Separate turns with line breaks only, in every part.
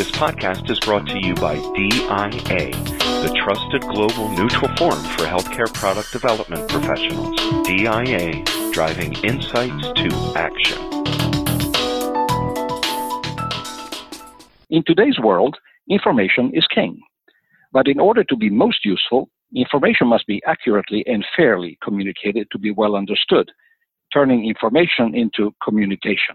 This podcast is brought to you by DIA, the trusted global neutral forum for healthcare product development professionals. DIA, driving insights to action.
In today's world, information is king. But in order to be most useful, information must be accurately and fairly communicated to be well understood, turning information into communication.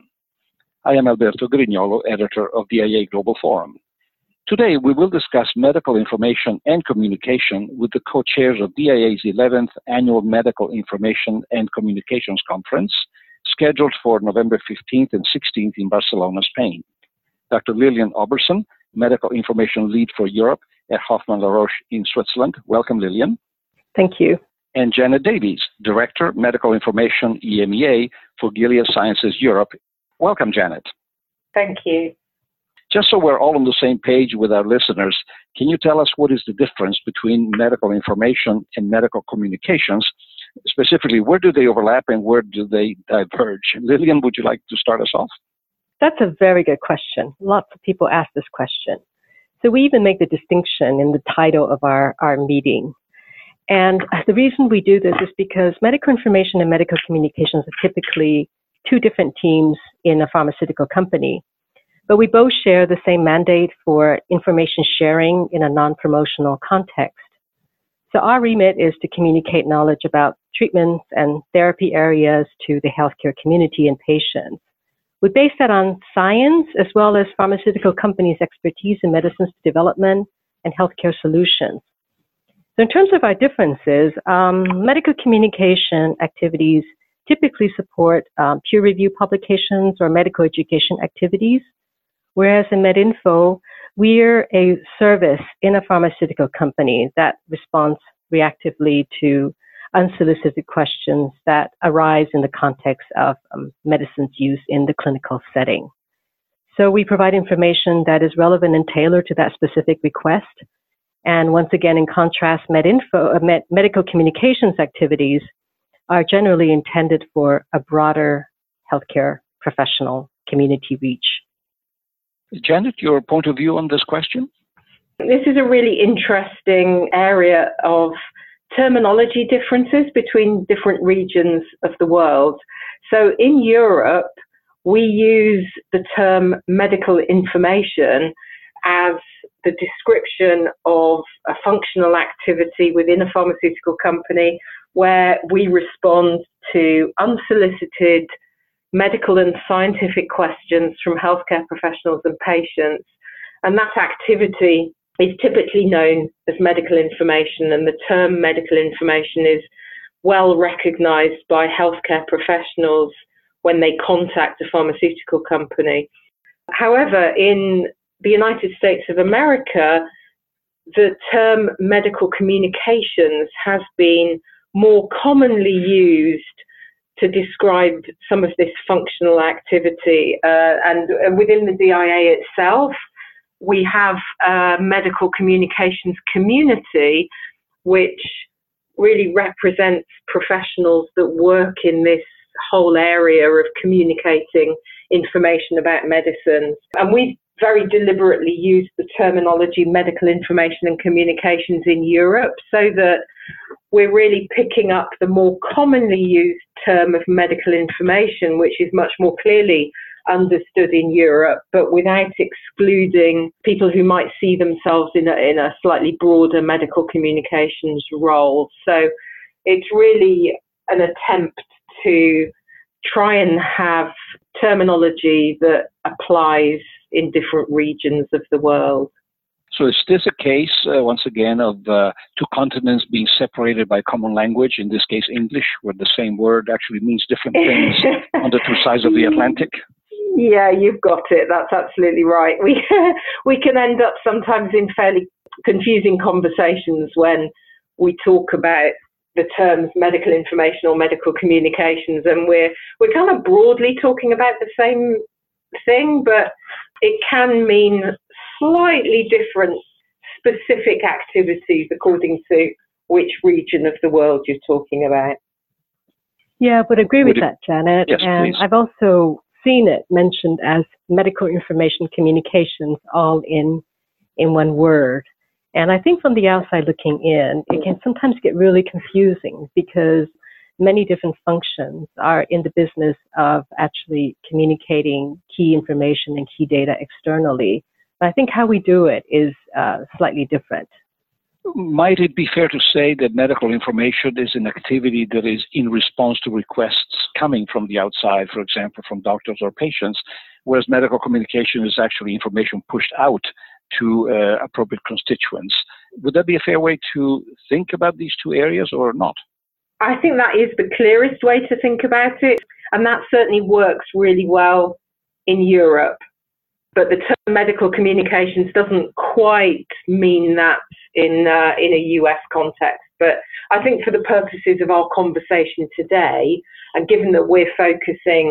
I am Alberto Grignolo, editor of DIA Global Forum. Today, we will discuss medical information and communication with the co-chairs of DIA's 11th Annual Medical Information and Communications Conference, scheduled for November 15th and 16th in Barcelona, Spain. Dr. Lilian Oberson, Medical Information Lead for Europe at Hoffmann La Roche in Switzerland. Welcome, Lilian.
Thank you.
And Janet Davies, Director, Medical Information EMEA for Gilead Sciences Europe. Welcome, Janet.
Thank you.
Just so we're all on the same page with our listeners, can you tell us what is the difference between medical information and medical communications? Specifically, where do they overlap and where do they diverge? Lilian, would you like to start us off?
That's a very good question. Lots of people ask this question. So we even make the distinction in the title of our meeting. And the reason we do this is because medical information and medical communications are typically two different teams in a pharmaceutical company. But we both share the same mandate for information sharing in a non-promotional context. So our remit is to communicate knowledge about treatments and therapy areas to the healthcare community and patients. We base that on science as well as pharmaceutical companies' expertise in medicines development and healthcare solutions. So in terms of our differences, medical communication activities typically support peer review publications or medical education activities, whereas in MedInfo, we're a service in a pharmaceutical company that responds reactively to unsolicited questions that arise in the context of medicine's use in the clinical setting. So we provide information that is relevant and tailored to that specific request. And once again, in contrast, medical communications activities are generally intended for a broader healthcare professional community reach.
Janet, your point of view on this question?
This is a really interesting area of terminology differences between different regions of the world. So in Europe, we use the term medical information as the description of a functional activity within a pharmaceutical company where we respond to unsolicited medical and scientific questions from healthcare professionals and patients. And that activity is typically known as medical information, and the term medical information is well recognized by healthcare professionals when they contact a pharmaceutical company. However, in the United States of America, the term medical communications has been more commonly used to describe some of this functional activity. And within the DIA itself, we have a medical communications community which really represents professionals that work in this whole area of communicating information about medicines. And we very deliberately use the terminology medical information and communications in Europe so that we're really picking up the more commonly used term of medical information, which is much more clearly understood in Europe, but without excluding people who might see themselves in a slightly broader medical communications role. So it's really an attempt to try and have terminology that applies in different regions of the world.
So is this a case, once again, of two continents being separated by common language, in this case English, where the same word actually means different things on the two sides of the Atlantic?
Yeah, you've got it. That's absolutely right. We can end up sometimes in fairly confusing conversations when we talk about the terms medical information or medical communications, and we're kind of broadly talking about the same thing, but it can mean slightly different specific activities according to which region of the world you're talking about.
Yeah, I would agree with that, Janet.
Yes,
and
please.
I've also seen it mentioned as medical information communications all in one word. And I think from the outside looking in, it can sometimes get really confusing because many different functions are in the business of actually communicating key information and key data externally. But I think how we do it is slightly different.
Might it be fair to say that medical information is an activity that is in response to requests coming from the outside, for example, from doctors or patients, whereas medical communication is actually information pushed out to appropriate constituents? Would that be a fair way to think about these two areas or not?
I think that is the clearest way to think about it, and that certainly works really well in Europe. But the term medical communications doesn't quite mean that in a US context. But I think for the purposes of our conversation today, and given that we're focusing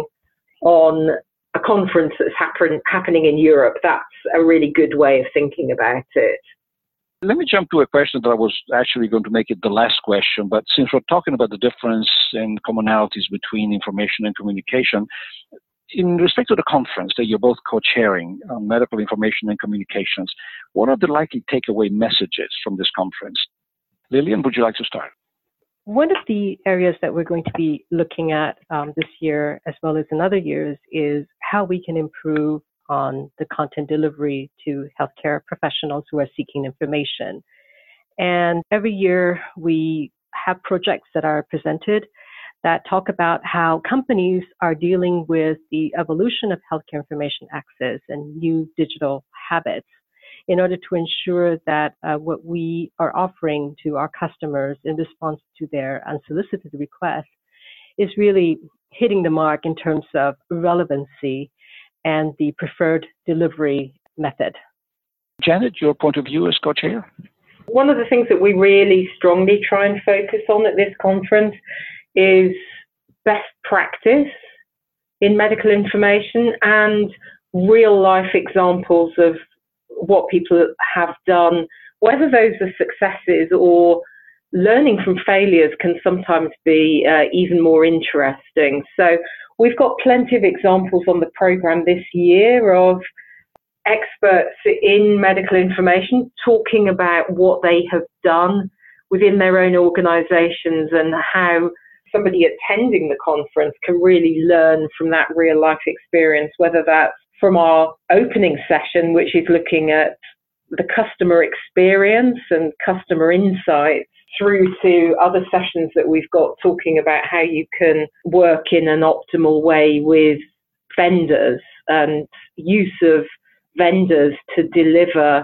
on a conference that's happening in Europe, that's a really good way of thinking about it.
Let me jump to a question that I was actually going to make it the last question, but since we're talking about the difference and commonalities between information and communication, in respect to the conference that you're both co-chairing on medical information and communications, what are the likely takeaway messages from this conference? Lillian, would you like to start?
One of the areas that we're going to be looking at this year, as well as in other years, is how we can improve on the content delivery to healthcare professionals who are seeking information. And every year we have projects that are presented that talk about how companies are dealing with the evolution of healthcare information access and new digital habits in order to ensure that what we are offering to our customers in response to their unsolicited requests is really hitting the mark in terms of relevancy and the preferred delivery method.
Janet, your point of view as co-chair?
One of the things that we really strongly try and focus on at this conference is best practice in medical information and real life examples of what people have done, whether those are successes or learning from failures can sometimes be even more interesting. So we've got plenty of examples on the program this year of experts in medical information talking about what they have done within their own organizations and how somebody attending the conference can really learn from that real life experience, whether that's from our opening session, which is looking at the customer experience and customer insights, through to other sessions that we've got talking about how you can work in an optimal way with vendors and use of vendors to deliver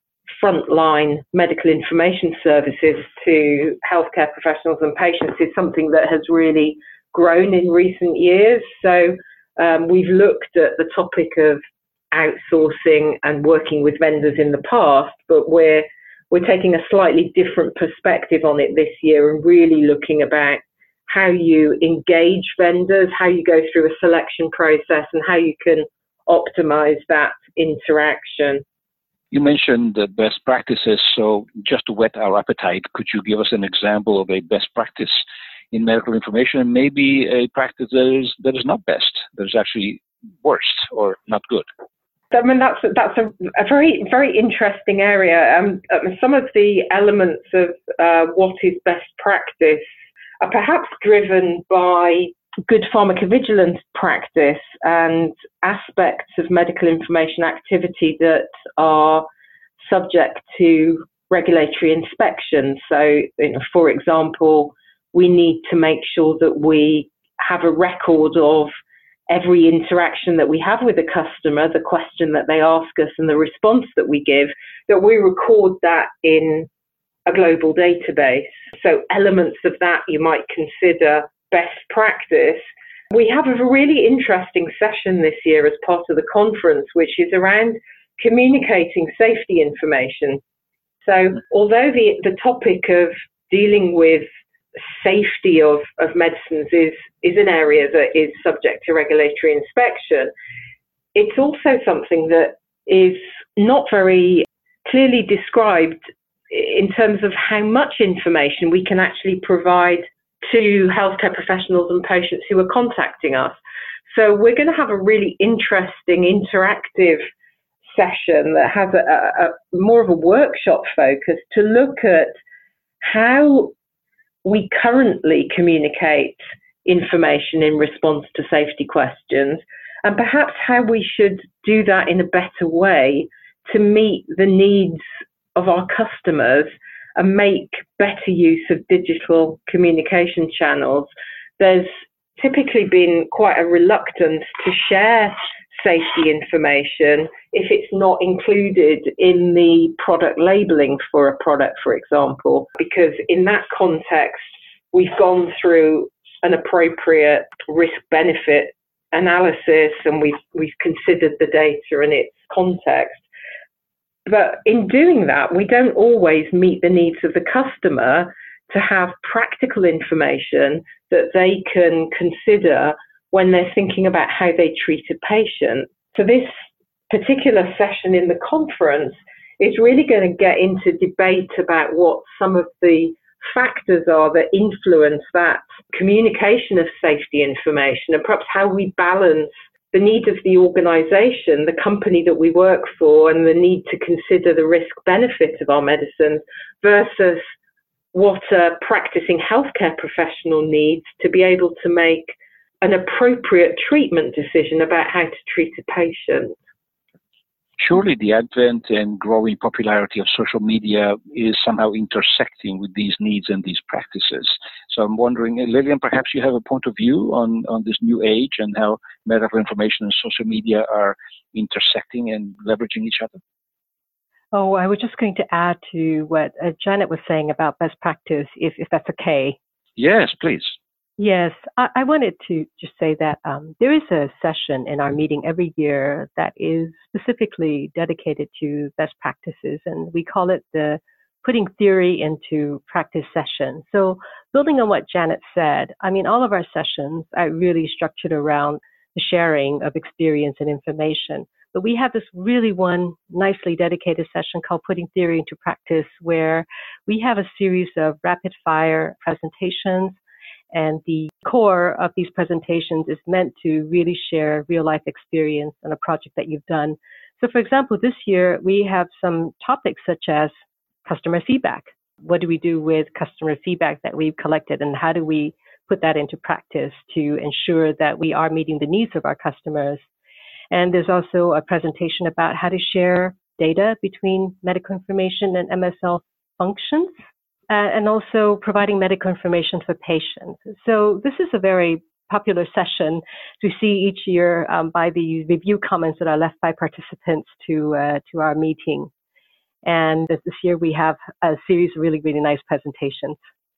frontline medical information services to healthcare professionals and patients is something that has really grown in recent years. So we've looked at the topic of outsourcing and working with vendors in the past, but we're taking a slightly different perspective on it this year and really looking about how you engage vendors, how you go through a selection process, and how you can optimize that interaction.
You mentioned the best practices, so just to whet our appetite, could you give us an example of a best practice in medical information and maybe a practice that is not best, that is actually worst or not good?
I mean, that's a very, very interesting area. Some of the elements of what is best practice are perhaps driven by good pharmacovigilance practice and aspects of medical information activity that are subject to regulatory inspection. So, for example, we need to make sure that we have a record of every interaction that we have with a customer, the question that they ask us and the response that we give, that we record that in a global database. So elements of that you might consider best practice. We have a really interesting session this year as part of the conference, which is around communicating safety information. So although the topic of dealing with safety of medicines is an area that is subject to regulatory inspection, it's also something that is not very clearly described in terms of how much information we can actually provide to healthcare professionals and patients who are contacting us. So we're going to have a really interesting interactive session that has a more of a workshop focus to look at how we currently communicate information in response to safety questions, and perhaps how we should do that in a better way to meet the needs of our customers and make better use of digital communication channels. There's typically been quite a reluctance to share safety information if it's not included in the product labeling for a product, for example, because in that context, we've gone through an appropriate risk-benefit analysis and we've considered the data and its context. But in doing that, we don't always meet the needs of the customer to have practical information that they can consider when they're thinking about how they treat a patient. So this particular session in the conference is really going to get into debate about what some of the factors are that influence that communication of safety information, and perhaps how we balance the need of the organization, the company that we work for, and the need to consider the risk benefit of our medicines versus what a practicing healthcare professional needs to be able to make an appropriate treatment decision about how to treat a patient.
Surely the advent and growing popularity of social media is somehow intersecting with these needs and these practices. So I'm wondering, Lillian, perhaps you have a point of view on this new age and how medical information and social media are intersecting and leveraging each other?
Oh, I was just going to add to what Janet was saying about best practice, if that's okay.
Yes, please.
Yes, I wanted to just say that there is a session in our meeting every year that is specifically dedicated to best practices, and we call it the Putting Theory into Practice session. So building on what Janet said, I mean, all of our sessions are really structured around the sharing of experience and information. But we have this really one nicely dedicated session called Putting Theory into Practice, where we have a series of rapid fire presentations. And the core of these presentations is meant to really share real life experience on a project that you've done. So for example, this year we have some topics such as customer feedback. What do we do with customer feedback that we've collected, and how do we put that into practice to ensure that we are meeting the needs of our customers? And there's also a presentation about how to share data between medical information and MSL functions. And also providing medical information for patients. So this is a very popular session to see each year by the review comments that are left by participants to our meeting. And this year we have a series of really, really nice presentations.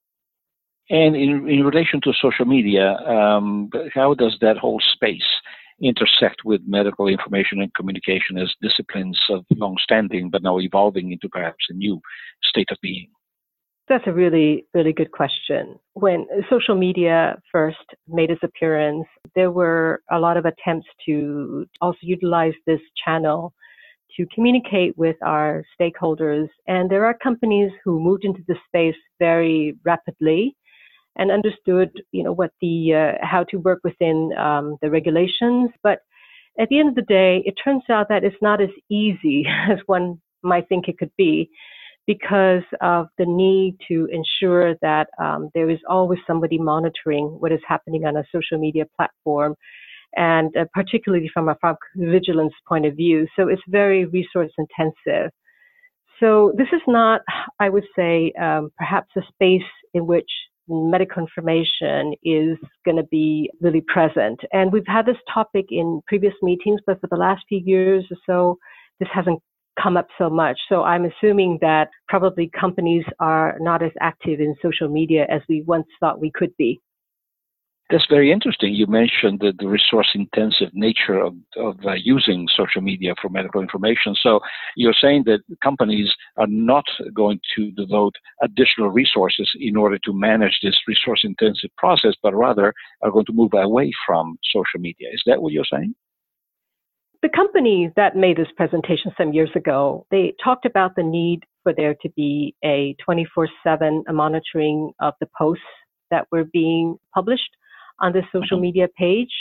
And in relation to social media, how does that whole space intersect with medical information and communication as disciplines of long-standing but now evolving into perhaps a new state of being?
That's a really, really good question. When social media first made its appearance, there were a lot of attempts to also utilize this channel to communicate with our stakeholders. And there are companies who moved into the space very rapidly and understood, what how to work within the regulations. But at the end of the day, it turns out that it's not as easy as one might think it could be, because of the need to ensure that there is always somebody monitoring what is happening on a social media platform, and particularly from a pharmacovigilance point of view. So it's very resource intensive. So this is not, I would say, perhaps a space in which medical information is going to be really present. And we've had this topic in previous meetings, but for the last few years or so, this hasn't come up so much. So I'm assuming that probably companies are not as active in social media as we once thought we could be.
That's very interesting. You mentioned the resource-intensive nature of using social media for medical information. So you're saying that companies are not going to devote additional resources in order to manage this resource-intensive process, but rather are going to move away from social media. Is that what you're saying?
The company that made this presentation some years ago, they talked about the need for there to be a 24/7 monitoring of the posts that were being published on the social media page.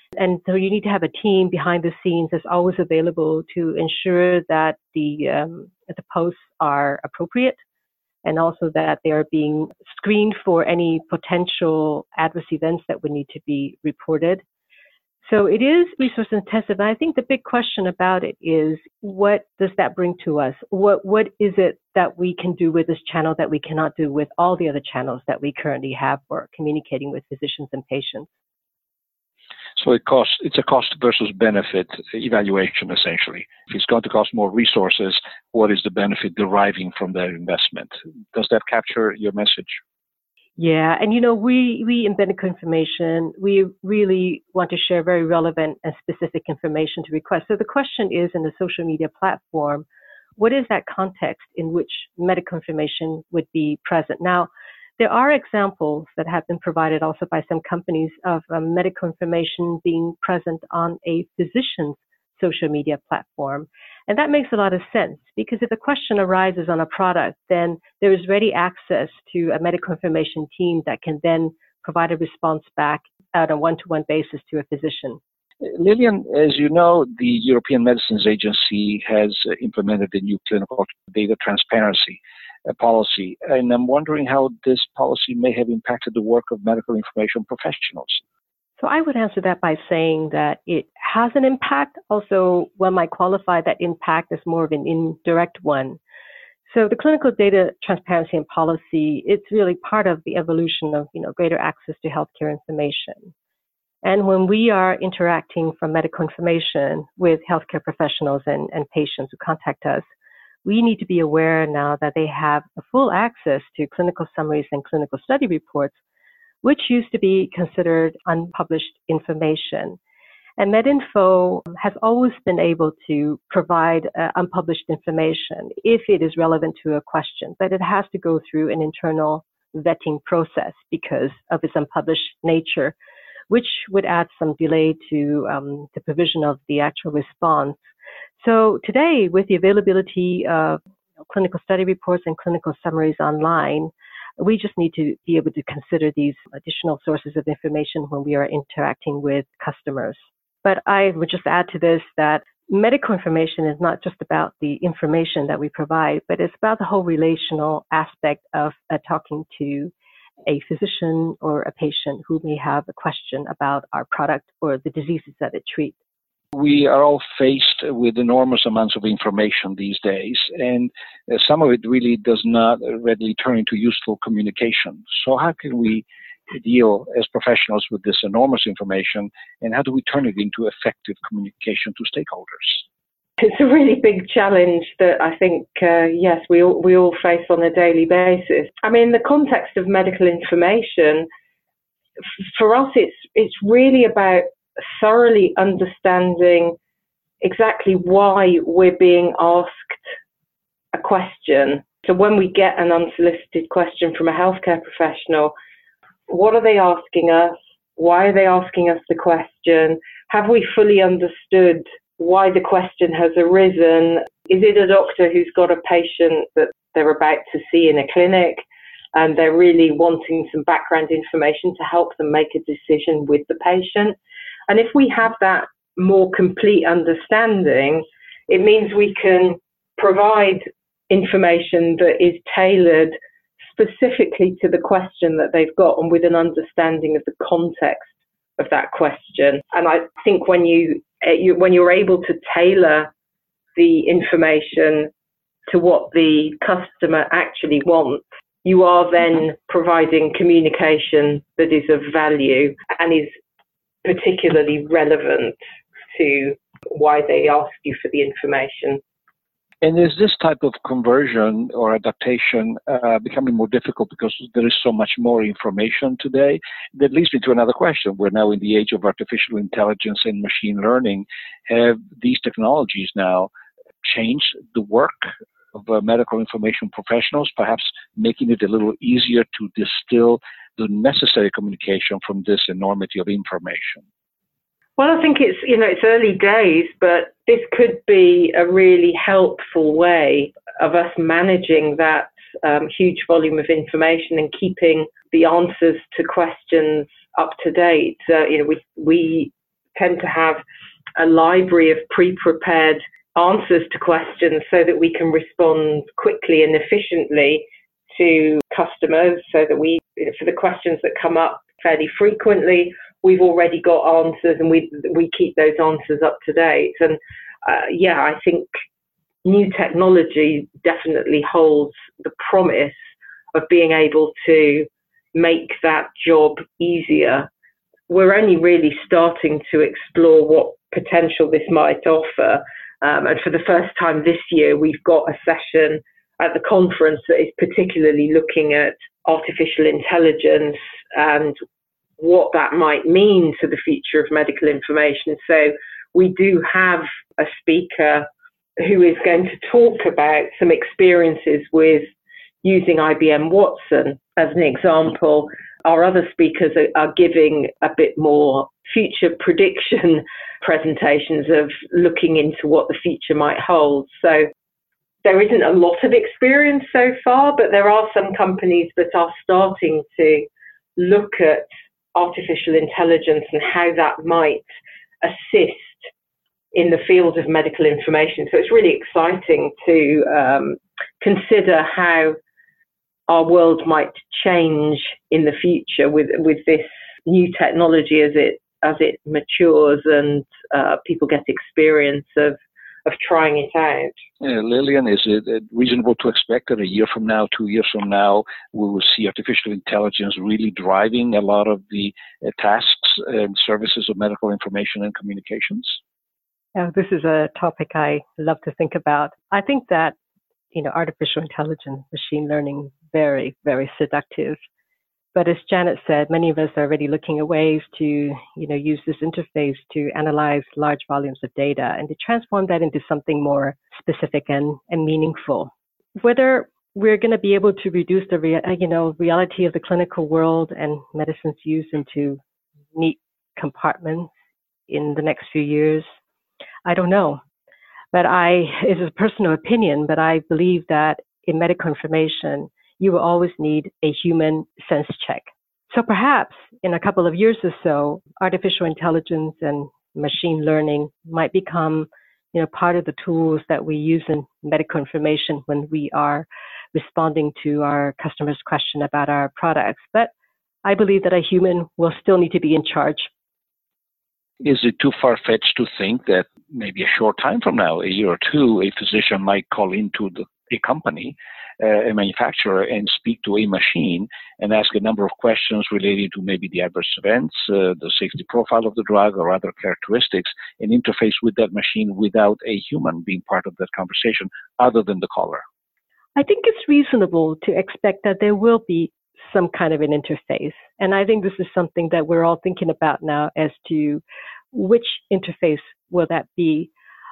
And so you need to have a team behind the scenes that's always available to ensure that the posts are appropriate and also that they are being screened for any potential adverse events that would need to be reported. So it is resource intensive. And I think the big question about it is, what does that bring to us? What is it that we can do with this channel that we cannot do with all the other channels that we currently have for communicating with physicians and patients?
So it's a cost versus benefit evaluation, essentially. If it's going to cost more resources, what is the benefit deriving from that investment? Does that capture your message?
Yeah, and we in medical information, we really want to share very relevant and specific information to request. So the question is, in the social media platform, what is that context in which medical information would be present? Now, there are examples that have been provided also by some companies of medical information being present on a physician's social media platform. And that makes a lot of sense, because if a question arises on a product, then there is ready access to a medical information team that can then provide a response back on a one-to-one basis to a physician.
Lilian, as you know, the European Medicines Agency has implemented a new clinical data transparency policy, and I'm wondering how this policy may have impacted the work of medical information professionals.
So I would answer that by saying that it has an impact. Also, one might qualify that impact as more of an indirect one. So the clinical data transparency and policy, it's really part of the evolution of greater access to healthcare information. And when we are interacting from medical information with healthcare professionals and patients who contact us, we need to be aware now that they have a full access to clinical summaries and clinical study reports, which used to be considered unpublished information. And MedInfo has always been able to provide unpublished information if it is relevant to a question, but it has to go through an internal vetting process because of its unpublished nature, which would add some delay to the provision of the actual response. So today, with the availability of clinical study reports and clinical summaries online, we just need to be able to consider these additional sources of information when we are interacting with customers. But I would just add to this that medical information is not just about the information that we provide, but it's about the whole relational aspect of talking to a physician or a patient who may have a question about our product or the diseases that it treats.
We are all faced with enormous amounts of information these days, and some of it really does not readily turn into useful communication. So how can we deal as professionals with this enormous information, and how do we turn it into effective communication to stakeholders?
It's a really big challenge that I think, yes, we all face on a daily basis. I mean, the context of medical information, for us, it's really about thoroughly understanding exactly why we're being asked a question. So when we get an unsolicited question from a healthcare professional, what are they asking us? Why are they asking us the question? Have we fully understood why the question has arisen? Is it a doctor who's got a patient that they're about to see in a clinic and they're really wanting some background information to help them make a decision with the patient? And if we have that more complete understanding, it means we can provide information that is tailored specifically to the question that they've got and with an understanding of the context of that question. And I think when you're able to tailor the information to what the customer actually wants, you are then providing communication that is of value and is particularly relevant to why they ask you for the information.
And is this type of conversion or adaptation becoming more difficult because there is so much more information today? That leads me to another question. We're now in the age of artificial intelligence and machine learning. Have these technologies now changed the work of medical information professionals, perhaps making it a little easier to distill the necessary communication from this enormity of information?
Well, I think it's early days, but this could be a really helpful way of us managing that huge volume of information and keeping the answers to questions up to date. We tend to have a library of pre-prepared answers to questions so that we can respond quickly and efficiently to customers, so that for the questions that come up fairly frequently, we've already got answers, and we keep those answers up to date. And I think new technology definitely holds the promise of being able to make that job easier. We're only really starting to explore what potential this might offer. And for the first time this year, we've got a session at the conference that is particularly looking at artificial intelligence and what that might mean to the future of medical information. So we do have a speaker who is going to talk about some experiences with using IBM Watson as an example. Our other speakers are giving a bit more future prediction presentations of looking into what the future might hold. So there isn't a lot of experience so far, but there are some companies that are starting to look at artificial intelligence and how that might assist in the field of medical information. So it's really exciting to consider how our world might change in the future with this new technology as it matures and people get experience of trying it out.
Lillian, is it reasonable to expect that a year from now, 2 years from now, we will see artificial intelligence really driving a lot of the tasks and services of medical information and communications?
Yeah, this is a topic I love to think about. I think that, artificial intelligence, machine learning, very, very seductive. But as Janet said, many of us are already looking at ways to, use this interface to analyze large volumes of data and to transform that into something more specific and meaningful. Whether we're going to be able to reduce the reality of the clinical world and medicine's use into neat compartments in the next few years, I don't know. But it's a personal opinion, but I believe that in medical information, you will always need a human sense check. So perhaps in a couple of years or so, artificial intelligence and machine learning might become, part of the tools that we use in medical information when we are responding to our customers' question about our products. But I believe that a human will still need to be in charge.
Is it too far-fetched to think that maybe a short time from now, a year or two, a physician might call into a company, a manufacturer, and speak to a machine and ask a number of questions related to maybe the adverse events, the safety profile of the drug, or other characteristics, and interface with that machine without a human being part of that conversation other than the caller?
I think it's reasonable to expect that there will be some kind of an interface. And I think this is something that we're all thinking about now as to which interface will that be.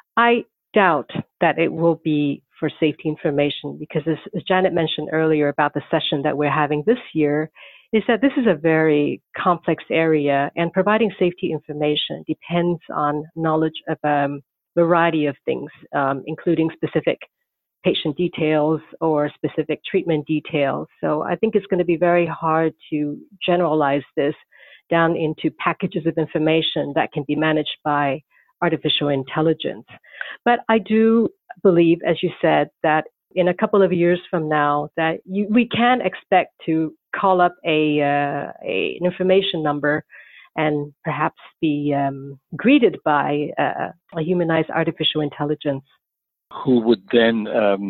I doubt that it will be for safety information, because as Janet mentioned earlier about the session that we're having this year, is that this is a very complex area, and providing safety information depends on knowledge of a variety of things, including specific patient details or specific treatment details. So I think it's going to be very hard to generalize this down into packages of information that can be managed by artificial intelligence. But I do believe, as you said, that in a couple of years from now, that we can expect to call up an information number and perhaps be greeted by a humanized artificial intelligence,
who would then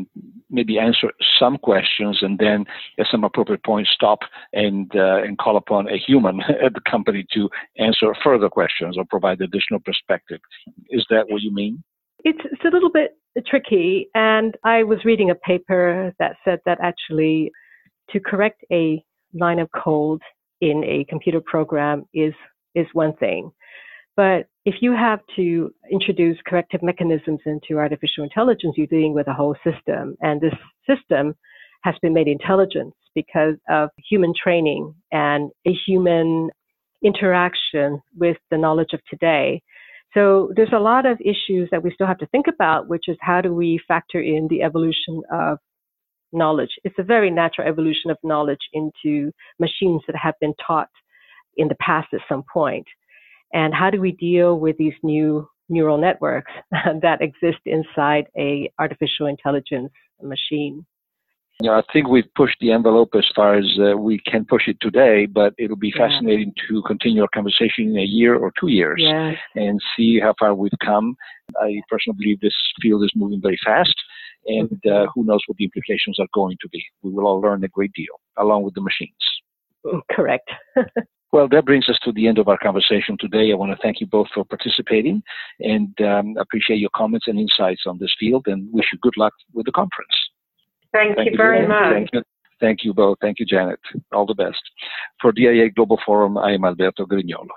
maybe answer some questions and then at some appropriate point stop and call upon a human at the company to answer further questions or provide additional perspective. Is that what you mean?
It's a little bit tricky, and I was reading a paper that said that actually to correct a line of code in a computer program is one thing. But if you have to introduce corrective mechanisms into artificial intelligence, you're dealing with a whole system. And this system has been made intelligent because of human training and a human interaction with the knowledge of today. So there's a lot of issues that we still have to think about, which is how do we factor in the evolution of knowledge? It's a very natural evolution of knowledge into machines that have been taught in the past at some point. And how do we deal with these new neural networks that exist inside a artificial intelligence machine?
I think we've pushed the envelope as far as we can push it today, but it'll be fascinating to continue our conversation in a year or 2 years and see how far we've come. I personally believe this field is moving very fast, and who knows what the implications are going to be. We will all learn a great deal, along with the machines.
Correct.
Well, that brings us to the end of our conversation today. I want to thank you both for participating and appreciate your comments and insights on this field, and wish you good luck with the conference.
Thank you very much.
Thank you both. Thank you, Janet. All the best. For DIA Global Forum, I am Alberto Grignolo.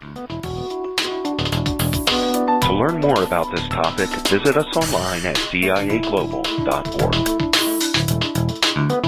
To learn more about this topic, visit us online at diaglobal.org.